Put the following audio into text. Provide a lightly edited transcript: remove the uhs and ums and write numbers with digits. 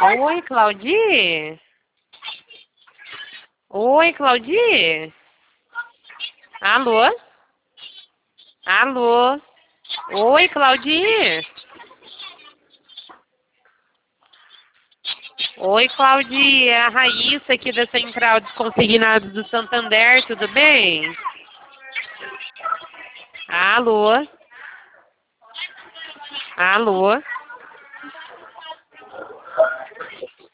Oi, Claudi? Oi, Claudi? Alô? Alô? Oi, Claudi? Oi, Claudi, é a Raíssa aqui da Central de Consignados do Santander, tudo bem? Alô? Alô?